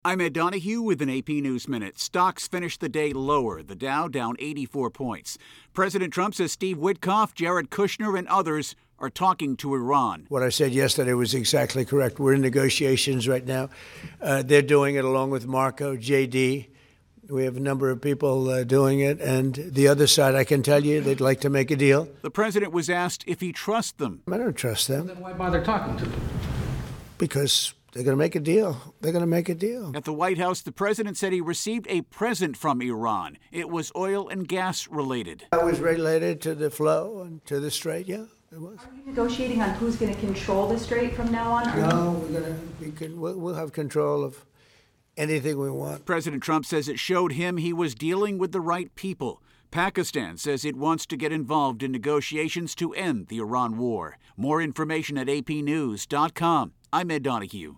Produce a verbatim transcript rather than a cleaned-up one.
I'm Ed Donahue with an A P News Minute. Stocks finished the day lower, the Dow down eighty-four points. President Trump says Steve Witkoff, Jared Kushner, and others are talking to Iran. What I said yesterday was exactly correct. We're in negotiations right now. Uh, they're doing it along with Marco, J D. We have a number of people uh, doing it. And the other side, I can tell you, they'd like to make a deal. The president was asked if he trusts them. I don't trust them. Then why bother talking to them? Because they're going to make a deal. They're going to make a deal. At the White House, the president said he received a present from Iran. It was oil and gas related. I was related to the flow and to the strait, yeah, it was. Are you negotiating on who's going to control the strait from now on? Or No, we're going to, we can, we'll, we'll have control of anything we want. President Trump says it showed him he was dealing with the right people. Pakistan says it wants to get involved in negotiations to end the Iran war. More information at A P news dot com. I'm Ed Donahue.